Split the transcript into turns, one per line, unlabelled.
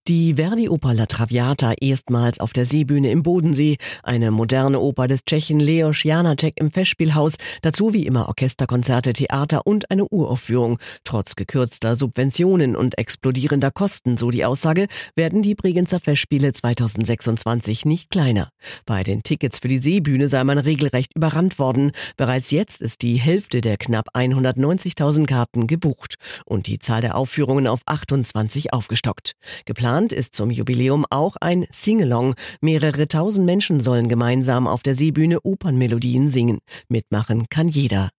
Die Verdi-Oper La Traviata erstmals auf der Seebühne im Bodensee, eine moderne Oper des Tschechen Leos Janáček im Festspielhaus, dazu wie immer Orchesterkonzerte, Theater und eine Uraufführung. Trotz gekürzter Subventionen und explodierender Kosten, so die Aussage, werden die Bregenzer Festspiele 2026 nicht kleiner. Bei den Tickets für die Seebühne sei man regelrecht überrannt worden. Bereits jetzt ist die Hälfte der knapp 190.000 Karten gebucht und die Zahl der Aufführungen auf 28 aufgestockt. Geplant ist zum Jubiläum auch ein Singalong. Mehrere tausend Menschen sollen gemeinsam auf der Seebühne Opernmelodien singen. Mitmachen kann jeder.